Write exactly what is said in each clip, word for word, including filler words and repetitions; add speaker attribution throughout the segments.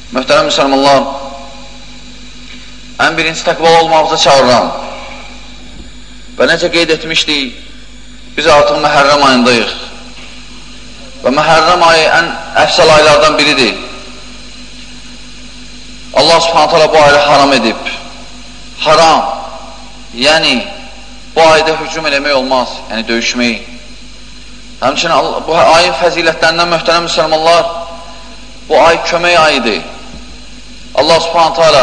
Speaker 1: Möhtərəm müsəlmanlar, ən birinci təqvalı olmağımıza çağırıram. Və necə qeyd etmişdik, biz artıq Məhərrəm ayındayıq. Və Məhərrəm ayı ən əfsəl aylardan biridir. Allah subhanət hələ bu ayı haram edib. Haram, yəni bu ayda hücum eləmək olmaz, yəni döyüşmək. Həmçinin bu ayın fəzilətlərindən möhtərəm müsəlmanlar, bu ay kömək ayıdır. Allah subhanət hələ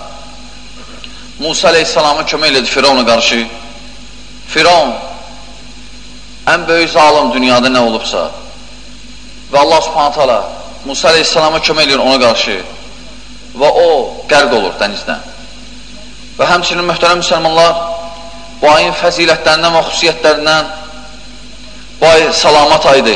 Speaker 1: Musa aleyhissalamın kömək elədi Firavuna qarşı. Firavun ən böyük zalim dünyada nə olubsa və Allah subhanət hələ Musa aleyhissalama kömək edir ona qarşı və o qərq olur dənizdən. Və həmçinin möhtərəm müsəlmanlar, bu ayın fəzilətlərindən və xüsusiyyətlərindən bu ay salamat aydır.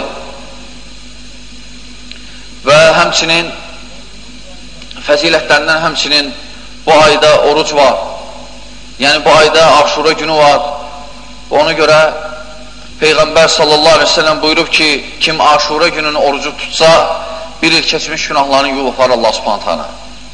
Speaker 1: Və həmçinin fəzilətlərindən həmçinin bu ayda oruc var. Yəni bu ayda Aşura günü var. Ona görə Peyğəmbər sallallahu aleyhi ve sellem buyurub ki, kim Aşura gününün orucu tutsa, bir il keçmiş günahlarını yuvafar Allah subhanət hələ.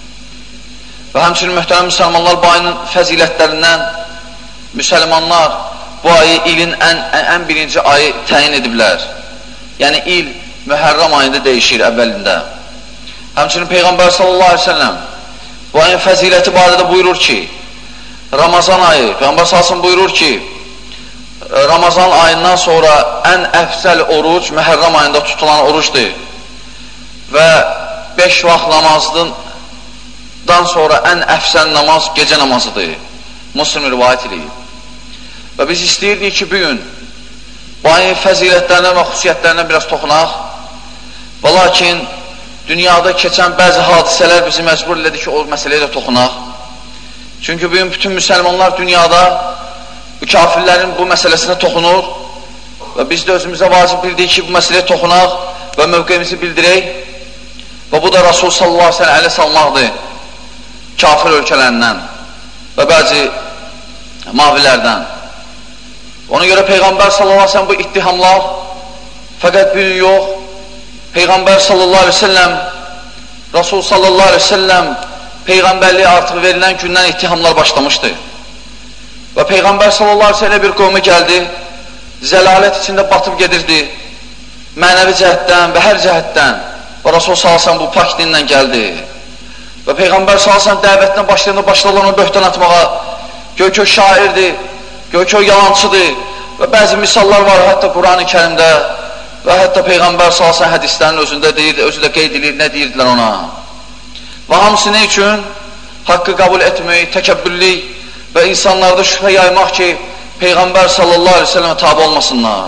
Speaker 1: Və həmçinin möhtərəm müsəlmanlar, bu ayının fəzilətlərindən müsəlmanlar bu ayı ilin ən, ən, ən birinci ayı təyin ediblər. Yəni il Mühərrəm ayında dəyişir əvvəlində. Həmçinin Peyğəmbər sallallahu aleyhi ve sellem bu ayın fəziləti barədə buyurur ki, Ramazan ayı, Peyğəmbər sallallahu buyurur ki, Ramazan ayından sonra ən əfsəl oruc Məhərrəm ayında tutulan orucdur və beş vaxt namazdan sonra ən əfsəl namaz gecə namazıdır. Müslim rivayət edir. Və biz istəyirdik ki, bugün bu ayın fəzilətlərinə və xüsusiyyətlərinə biraz toxunaq və lakin dünyada keçən bəzi hadisələr bizi məcbur elədi ki, o məsələyə də toxunaq. Çünki bugün bütün müsəlmanlar dünyada bu kafirlərin bu məsələsinə toxunur və biz də özümüzə vacib bildik ki, bu məsələyə toxunaq və mövqeyimizi bildirək və bu da Rasul sallallahu aleyhi ve sellem ələ salmaqdır kafir ölkələrindən və bəzi mavilərdən. Ona görə Peyğəmbər sallallahu aleyhi ve sellem bu ittihamlar fəqət bir gün yox, Peyğəmbər sallallahu aleyhi ve sellem Rasul sallallahu aleyhi ve sellem Peyğəmbərliyə artıq verilən gündən ittihamlar başlamışdı. Və Peyğəmbər sallallahu aleyhi ve sellem bir qovmə gəldi, zəlalət içində batıb gedirdi, mənəvi cəhətdən və hər cəhətdən və Rasul sallallahu aleyhi ve sellem bu pak dinlə gəldi. Və Peyğəmbər sallallahu aleyhi ve sellem dəvətinə başlayanda başladı onu böhtan atmağa, göy ki o şairdir, göy ki o yalancıdır və bəzi misallar var hətta Quran-ı Kərimdə və hətta Peyğəmbər sallallahu aleyhi ve sellem hədislərin özündə deyir, özü də qeyd edir, nə deyirdilər ona. Və hamısı nə üçün? Haqqı qəbul etmək, təkəbbürlük və insanlarda şübhə yaymaq ki, Peyğəmbər sallallahu aleyhi ve sellem tabi olmasınlar.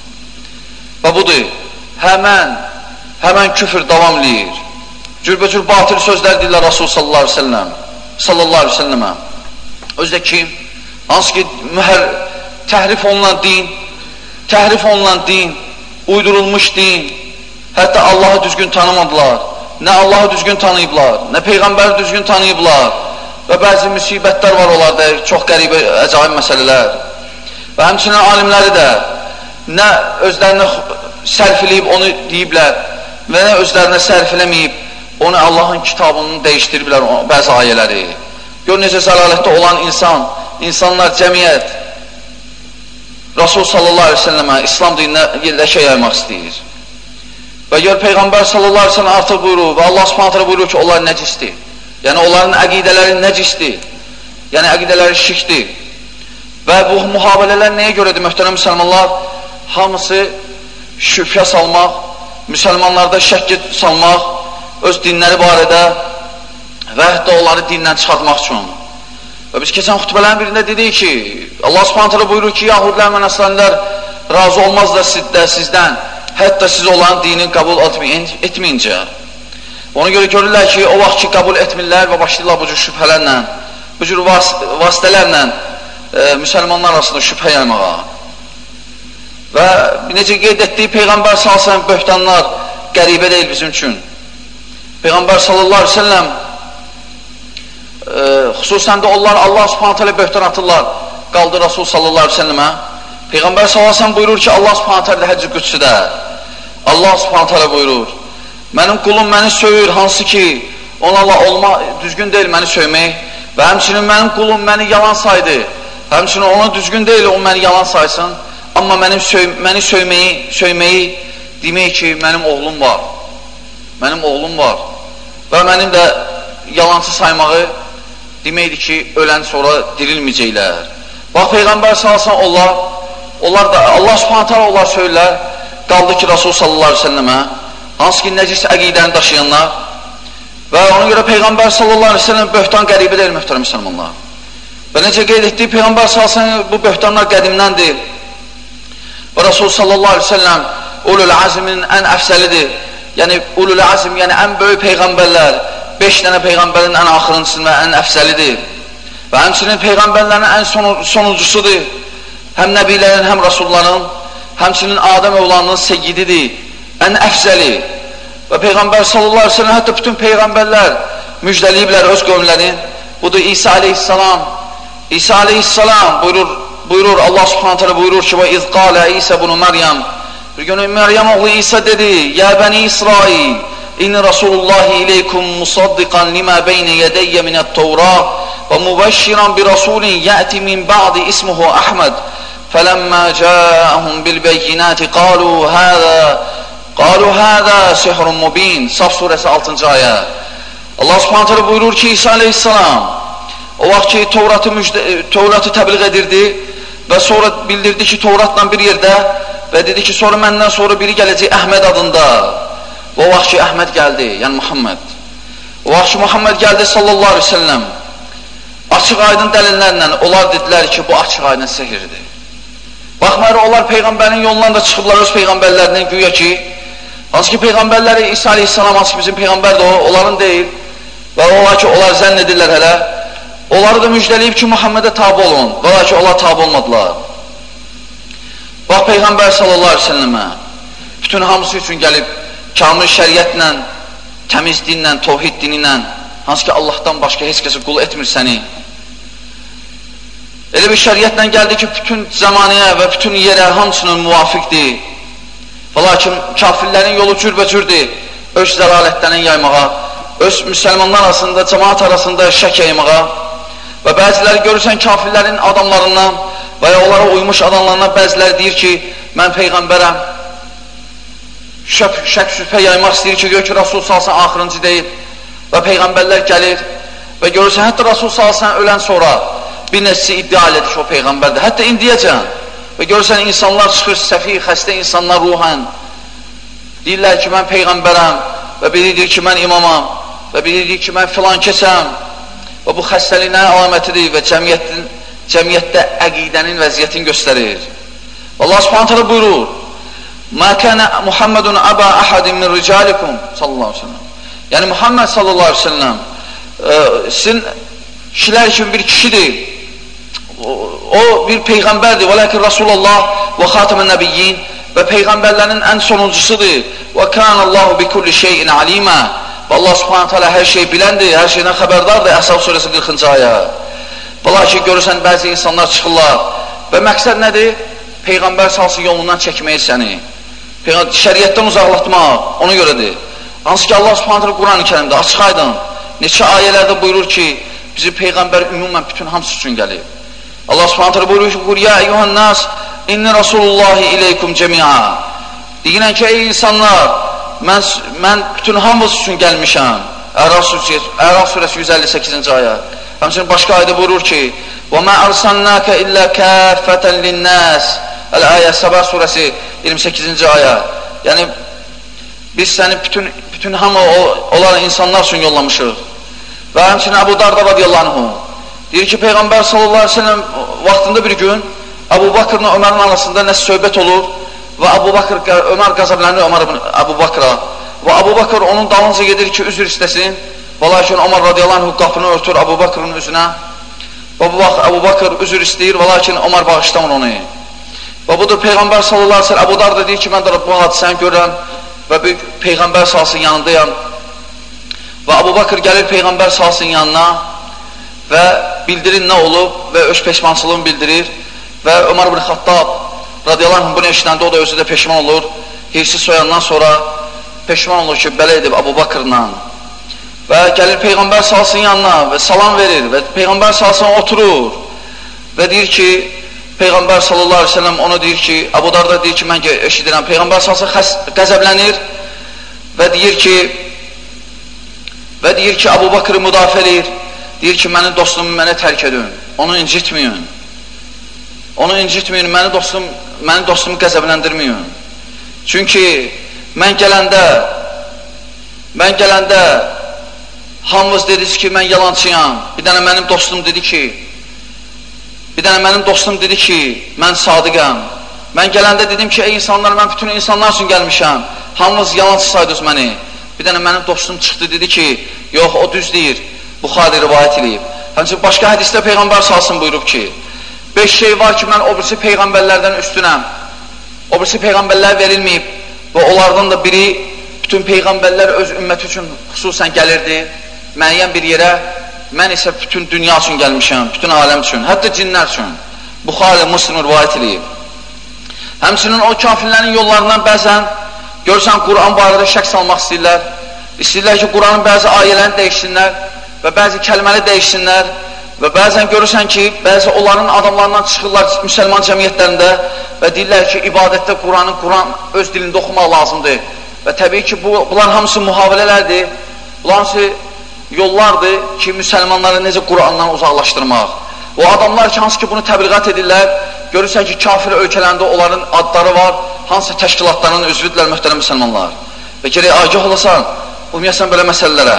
Speaker 1: Və budur, həmən, həmən küfür davam eləyir. Cürbəcür batıl sözlər deyirlər Rasul sallallahu aleyhi ve sellem, sallallahu aleyhi ve sellemə. Özdə ki, hansı ki, mühər, təhrif olunan din, təhrif olunan din, uydurulmuş din, hətta Allahı düzgün tanımadılar. Nə Allahı düzgün tanıyıblar, nə Peyğəmbəri düzgün tanıyıblar və bəzi müsibətlər var onlarda, çox qəribə, əcaib məsələlər. Və həmçinin alimləri də nə özlərinə sərf eləyib onu deyiblər və nə özlərinə sərf eləməyib onu Allahın kitabını dəyişdiriblər bəzi ayələri. Gör necə zəlalətdə olan insan, insanlar, cəmiyyət Rasul sallallahu aleyhi ve sellemə İslam dininə yerləşə yaymaq istəyir. Və gör Peyğəmbər sallallahu aleyhi ve sellem artıq buyurur və Allah subhanət hələ buyurur ki, onlar nəcisdir. Yəni onların əqidələri nəcisdir. Yəni əqidələri şirkdir. Və bu mühabilələr nəyə görədir möhtərəm müsəlmanlar? Hamısı şübhə salmaq, müsəlmanlarda şəkk salmaq, öz dinləri barədə və hətta onları dindən çıxartmaq üçün. Və biz keçən xütbələrin birində dedik ki, Allah subhanət hələ buyurur ki, yahudlər və nəsranilər razı olmazlar sizdən, hətta siz olan dini qəbul etməyincə. Ona görə görürlər ki, o vaxt ki, qəbul etmirlər və başlayırlar bu cür şübhələrlə, bu cür vas vasitələrlə e, müsəlmanlar arasında şübhə yaymağa. Və necə qeyd etdiyi Peyğəmbər sallallahu aleyhi ve sellem böhtanlar qəribə deyil bizim üçün. Peyğəmbər sallallahu aleyhi ve sellem e, xüsusən də onlar Allah subhanət hələ böhtan atırlar, qaldı Rasul sallallahu aleyhi ve sellemə. Peyğəmbər sallallahu aleyhi ve sellem buyurur ki, Allah subhanət hələ Həcc-i Qüdsüdə Allah subhanət hələ buyurur, mənim qulum məni söyür, hansı ki onlarla olma düzgün deyil məni söymək və həmçinin mənim qulum məni yalan saydı. Həmçinin ona düzgün deyil o məni yalan saysın. Amma mənim söy məni söyməyi, söyməyi demək ki, mənim oğlum var. Mənim oğlum var. Və mənim də yalancı saymağı deməkdir ki, ölən sonra dirilməyəcəklər. Bax, Peyğəmbər salsan onlar, onlar da, Allah subhanət hala onlar söylərlər, qaldı ki, Rasul sallallahu aleyhi ve sellemə, hansı ki, nəcis əqidəni daşıyanlar və ona görə Peyğəmbər sallallahu aleyhi ve sellem böhtan qəribə deyil, mühtərəm müsəlmanlar. Və necə qeyd etdik, Peyğəmbər salsan bu böhtanlar qədimdəndir və Rasul sallallahu aleyhi ve sellem ulul azmin ən əfsəlidir. Yəni, ulul azm, yəni ən böyük Peyğəmbərlər, beş dənə Peyğəmbərin ən axırıncısın və ən əfsəlidir. Və həmçinin Peyğəmbərlərin ən sonuncusudur. Həm nəbilərin, həm rasulların, həmçinin Adəm övlanının seyyididir, ən əfsəli. Və Peyğəmbər sallallahu aleyhi ve sellem, hətta bütün Peyğəmbərlər müjdəliyiblər öz qövmlərini. Budur İsa aleyhissalam. İsa aleyhissalam buyurur, buyurur Allah subhanət hələ buyurur ki, və iz qalə İsa bunu Məryəm. Bir gün Məryəm oğlu İsa dedi, Yə bəni İsrail, İnni Rasulullahi ileykum musaddiqan lima beyne yedeyye minət-Tevra və mübəşşiran bir rasulin yəti min ba'di ismuhu Ahmed. Fələmmə cəəhum bil-beyyinati qalu həzə qalu həzə sihrun mubin. Saf surəsi altıncı ayə. Allah subhanət hələ buyurur ki, İsa aleyhissalam o vaxt ki, Tevratı, Tevratı təbliğ edirdi və sonra bildirdi ki, Tevratla bir yerdə və dedi ki, sonra məndən sonra biri gələcək Əhməd adında. Və o vaxt ki, Əhməd gəldi, yəni Muhammed. O vaxt ki, Muhammed gəldi sallallahu aleyhi ve sellem. Açıq aydın dəlillərlə onlar dedilər ki, bu açıq aydın sehirdir. Baxmayaraq, onlar Peyğəmbərin yolundan da çıxıblar öz Peyğəmbərlərindən güya ki, hansı ki, Peyğəmbərləri İsa aleyhissalam, hansı ki, bizim Peyğəmbər də o, onların deyil. Və ola ki, onlar zənn edirlər hələ. Onları da müjdəliyib ki, Muhammedə tabi olun. Və ola ki, onlar tabi olmadılar. Bax, Peyğəmbər sallallahu aleyhi ve sellemə bütün hamısı üçün gəlib kamil şəriətlə, təmiz dinlə, tovhid dini ilə, hansı ki, Allahdan başqa heç kəsi qul etmir səni. Elə bir şəriətlə gəldi ki, bütün zəmanəyə və bütün yerə hamısının müvafiqdir. Və lakin kafirlərin yolu cürbəcürdür, öz zəlalətlərini yaymağa, öz müsəlmanlar arasında, cəmaat arasında şək yaymağa və bəziləri görürsən kafirlərin adamlarından və ya onlara uymuş adamlarından bəziləri deyir ki, mən Peyğəmbərəm, şək, şək şübhə yaymaq istəyir ki, gör ki, Rasul salsan axırıncı deyil və Peyğəmbərlər gəlir və görürsən, hətta Rasul salsan ölən sonra bir nəsi iddia edir ki, o Peyğəmbərdir, hətta indiyəcən və görürsən, insanlar çıxır, səfi, xəstə insanlar ruhən deyirlər ki, mən Peyğəmbərəm və biri deyir ki, mən imamam və biri deyir ki, mən filan keçəm və bu xəstəliyin əlamətidir və cəmiyyətin, cəmiyyətdə əqidənin vəziyyətini göstərir. Allah subhanət hələ buyurur, Mə kənə Muhammedun əbə əhədin min ricalikum sallallahu aleyhi ve sellem. Yəni Muhammed sallallahu aleyhi ve sellem e, sizin kişilər kimi bir kişidir. O, o bir Peyğəmbərdir. Və lakin Rasulullah və xatamən nəbiyyin və Peyğəmbərlərin ən sonuncusudur. Və kənəllahu bi kulli şeyin alimə. Və Allah subhanət hələ hər şey biləndir, hər şeydən xəbərdardır. Əhzab surəsi qırxıncı ayə. Və lakin görürsən, bəzi insanlar çıxırlar və məqsəd nədir? Peyğəmbər salsın yolundan çəkməyi səni. Şəriətdən uzaqlatmaq, ona görədir. Hansı ki, Allah subhanətlə Quran-ı kərimdə açıq aydın, neçə ayələrdə buyurur ki, bizi Peyğəmbər ümumən bütün hamısı üçün gəlib. Allah subhanətlə buyurur ki, Qul ya eyyuhan nas, inni Rasulullahi ileykum cəmi'a. Deyinən ki, ey insanlar, mən, mən bütün hamısı üçün gəlmişəm. Əraf surəsi yüz əlli səkkizinci ayə. Həmçinin başqa ayda buyurur ki, وَمَا أَرْسَلْنَاكَ إِلَّا كَافَّةً لِلنَّاسِ Əl-Ayə Səbah surəsi iyirmi səkkizinci ayə. Yəni, biz səni bütün, bütün hamı olan insanlar üçün yollamışıq. Və həmçinin Əbu Darda radiyallahu anhu deyir ki, Peyğəmbər sallallahu aleyhi ve sellem vaxtında bir gün Əbu Bakır'la Ömərin arasında nəsə söhbət olur və Əbu Bakır, Ömər qəzəblənir Ömər Əbu Bakır'a və Əbu Bakır onun dalınca gedir ki, üzr istəsin və lakin Ömər radiyallahu anhu qapını örtür Əbu Bakır'ın üzünə və bu vaxt Əbu Bakır üzr istəyir və lakin Ömər bağışlamır onu. Və budur Peyğəmbər sallallahu aleyhi ve sellem Əbu Darda deyir ki, mən də bu hadisəni görürəm və bir Peyğəmbər salsın yanındayam və Əbu Bakır gəlir Peyğəmbər salsın yanına və bildirir nə olub və öz peşmançılığını bildirir və Ömər ibn Xattab radiyallahu anh bunu eşidəndə o da özü də peşman olur, hirsi soyandan sonra peşman olur ki, belə edib Əbu Bakırla və gəlir Peyğəmbər salsın yanına və salam verir və Peyğəmbər salsın oturur və deyir ki, Peyğəmbər sallallahu aleyhi ve sellem ona deyir ki, Əbu Darda deyir ki, mən eşidirəm, Peyğəmbər salsın qəzəblənir və deyir ki, və deyir ki, Əbu Bakırı müdafiə edir, deyir ki, mənim dostumu mənə tərk edin, onu incitməyin, onu incitməyin, mənim dostum, mənim dostumu qəzəbləndirməyin. Çünki mən gələndə, mən gələndə hamınız dediniz ki, mən yalancıyam. Bir dənə mənim dostum dedi ki, bir dənə mənim dostum dedi ki, mən sadiqəm. Mən gələndə dedim ki, ey insanlar, mən bütün insanlar üçün gəlmişəm. Hamınız yalancı saydınız məni. Bir dənə mənim dostum çıxdı, dedi ki, yox, o düz deyir. Buxari rivayət edib. Həmçinin başqa hədisdə Peyğəmbər salsın buyurub ki, beş şey var ki, mən o birisi Peyğəmbərlərdən üstünəm. O birisi Peyğəmbərlər verilməyib və onlardan da biri, bütün Peyğəmbərlər öz ümməti üçün xüsusən gəlirdi, müəyyən bir yerə, mən isə bütün dünya üçün gəlmişəm, bütün aləm üçün, hətta cinlər üçün. Buxari, Müslim rivayət edib. Həmçinin o kafirlərin yollarından bəzən, görürsən, Quran barədə şək salmaq istəyirlər. İstəyirlər ki, Quranın bəzi ayələrini dəyişsinlər və bəzi kəlməni dəyişsinlər və bəzən görürsən ki, bəzi onların adamlarından çıxırlar müsəlman cəmiyyətlərində və deyirlər ki, ibadətdə Quranın Quran öz dilində oxumaq lazımdır. Və təbii ki, bu, bunlar hamısı mühavilələrdir, bunlar hamısı yollardır ki, müsəlmanları necə Qurandan uzaqlaşdırmaq. O adamlar ki, hansı ki, bunu təbliğat edirlər, görürsən ki, kafir ölkələrində onların adları var, hansı təşkilatlarının üzvüdürlər möhtərəm müsəlmanlar. Və gerək agah olasan, uymayasan belə məsələlərə.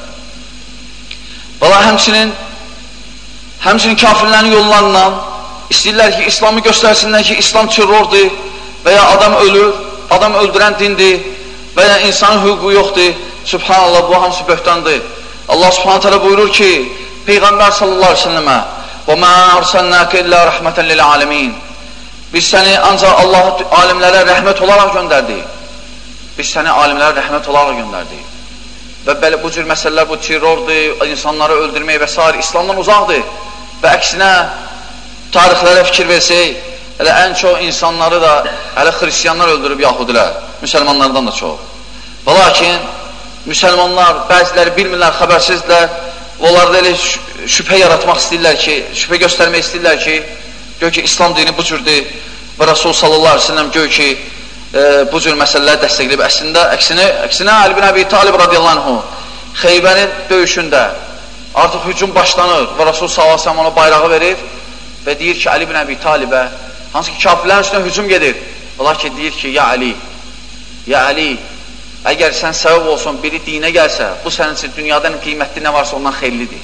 Speaker 1: Valla həmçinin, həmçinin kafirlərin yollarından istəyirlər ki, İslamı göstərsinlər ki, İslam terrordur və ya adam ölür, adam öldürən dindir və ya insanın hüququ yoxdur. Subhanallah, bu hamısı böhtandır. Allah subhanət hələ buyurur ki, Peyğəmbər sallallahu aleyhi ve sellemə وَمَا أَرْسَلْنَاكَ إِلَّا رَحْمَةً لِلْعَالَمِينَ Biz səni ancaq Allah alimlərə rəhmət olaraq göndərdik. Biz səni alimlərə rəhmət olaraq göndərdik. Və belə bu cür məsələlər, bu terrordur, insanları öldürmək və s. İslamdan uzaqdır. Və əksinə tarixlərə fikir versək, hələ ən çox insanları da hələ xristiyanlar öldürüb yahudilər, müsəlmanlardan da çox. Və lakin müsəlmanlar bəziləri bilmirlər, xəbərsizlər, onlarda elə şübhə yaratmaq istəyirlər ki, şübhə göstərmək istəyirlər ki, gör ki, İslam dini bu cürdür və Rasul sallallahu aleyhi ve sellem gör ki, e, bu cür məsələləri dəstəkləyib. Əslində, əksinə, əksinə Ali bin Əbi Talib radiyallahu anhu Xeybərin döyüşündə artıq hücum başlanır və Rasul sallallahu aleyhi ve sellem ona bayrağı verir və deyir ki, Ali bin Əbi Talibə, hansı ki, kafirlərin üstünə hücum gedir. Allah ki, deyir ki, ya Ali, ya Ali, əgər sən səbəb olsun, biri dinə gəlsə, bu sənin üçün dünyadan qiymətli nə varsa ondan xeyirlidir.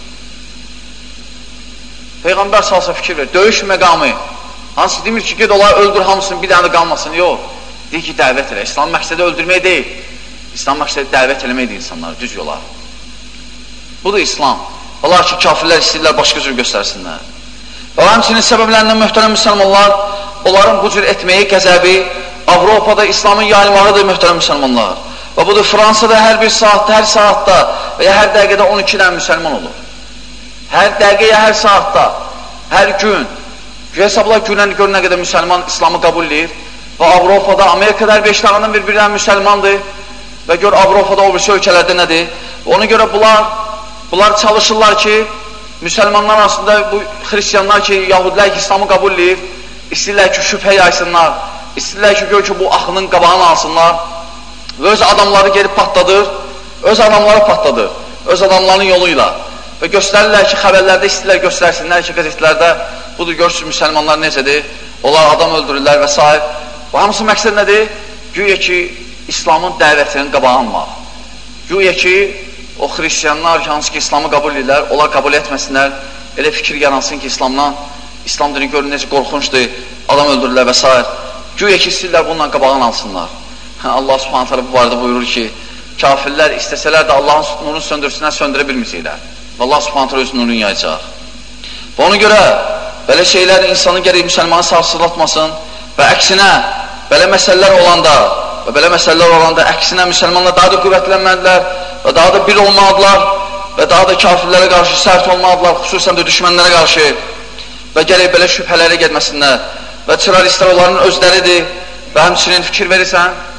Speaker 1: Peyğəmbər salsa fikir verir, döyüş məqamı, hansı demir ki, ged olar, öldür hamısını, bir dənə qalmasın, yox. Deyir ki, dəvət elə. İslam məqsədi öldürmək deyil. İslam məqsədi dəvət eləməkdir insanları, düz yola. Budur İslam. Olar ki, kafirlər istəyirlər, başqa cür göstərsinlər. Və həmçinin səbəblərindən möhtərəm müsəlmanlar, onların bu cür etməyi, qəzəbi, Avropada İslamın yayılmağıdır möhtərəm müsəlmanlar. Və budur, Fransada hər bir saatda, hər saatda və ya hər dəqiqədə on iki dənə müsəlman olur. Hər dəqiqəyə, hər saatda, hər gün, hesabla günən gör nə qədər müsəlman İslamı qəbul edir və Avropada, Amerikada hər beş dağından bir-birdən müsəlmandır və gör Avropada o birisi ölkələrdə nədir? Ona görə bunlar, bunlar çalışırlar ki, müsəlmanlar arasında bu xristiyanlar ki, yahudilər ki, İslamı qəbul edir, istəyirlər ki, şübhə yaysınlar, istəyirlər ki, gör ki, bu axının qabağını alsınlar və öz adamları gelib patladır, öz adamları patladır, öz adamların yoluyla. Və göstərirlər ki, xəbərlərdə istəyirlər göstərsinlər ki, qəzetlərdə budur, görsün müsəlmanlar necədir, onlar adam öldürürlər və s. Bu hamısı məqsəd nədir? Güya ki, İslamın dəvətinin qabağı almaq. Güya ki, o xristiyanlar ki, hansı ki, İslamı qəbul edirlər, onlar qəbul etməsinlər, elə fikir yaransın ki, İslamdan, İslam dini görün necə qorxunçdur, adam öldürürlər və s. Güya ki, istəyirlər bununla qabağını alsınlar. Allah subhanət hələ bu barədə buyurur ki, kafirlər istəsələr də Allahın nurunu söndürsünlər, söndürə bilməyəcəklər. Və Allah subhanət hələ öz nurunu yayacaq. Və ona görə belə şeylər insanı gərək müsəlmanı sarsılatmasın və əksinə, belə məsələlər olanda və belə məsələlər olanda əksinə müsəlmanlar daha da qüvvətlənməlidirlər və daha da bir olmalıdırlar və daha da kafirlərə qarşı sərt olmalıdırlar, xüsusən də düşmənlərə qarşı və gərək belə şübhələrə gedməsinlər və terroristlər onların özləridir və həmçinin fikir verirsən,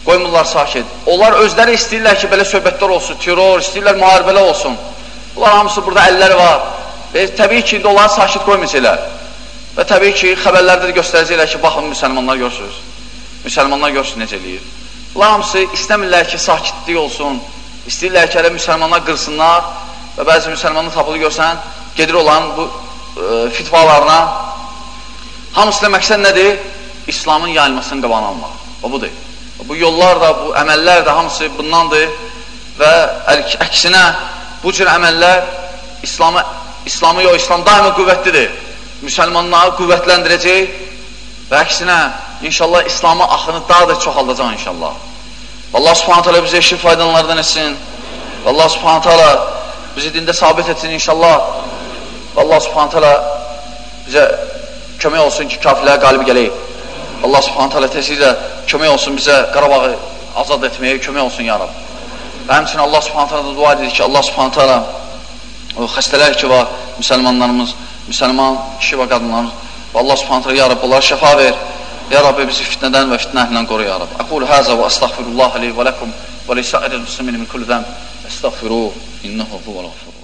Speaker 1: qoymurlar sakit. Onlar özləri istəyirlər ki, belə söhbətlər olsun, terror, istəyirlər müharibələr olsun. Bunlar hamısı burada əlləri var. Və təbii ki, indi onları sakit qoymayacaqlar. Və təbii ki, xəbərlərdə də göstərəcəklər ki, baxın, müsəlmanlar görsünüz. Müsəlmanlar görsün necə eləyir. Bunlar hamısı istəmirlər ki, sakitlik olsun. İstəyirlər ki, hələ müsəlmanlar qırsınlar və bəzi müsəlmanlar tapılı görsən, gedir olan bu e, fitvalarına. Hamısı da məqsəd nədir? İslamın yayılmasının qabağını almaq. O budur. Bu yollar da, bu əməllər də hamısı bundandır və əksinə bu cür əməllər İslamı, İslamı yox, İslam daima qüvvətlidir. Müsəlmanları qüvvətləndirəcək və əksinə inşallah İslamı axını daha da çoxaldacaq inşallah. Allah subhanət hələ bizə eşit faydalardan etsin. Allah subhanət hələ bizi dində sabit etsin inşallah. Allah subhanət hələ bizə kömək olsun ki, kafirlərə qalib gələk. Allah subhanət hələ tezliklə kömək olsun bizə Qarabağı azad etməyə kömək olsun ya Rab. Və həmçinin Allah subhanət hələ dua edir ki, Allah subhanət hələ o xəstələr ki var, müsəlmanlarımız, müsəlman kişi və qadınlarımız və Allah subhanət hələ ya Rab onlara şəfa ver. Ya Rabbi bizi fitnədən və fitnə əhlindən qoru ya Rab. Aqul həzə və əstəğfirullah li və ləkum və li səiril müslimin min kulli zəm. Əstəğfiruh, innəhu huvəl ğafur.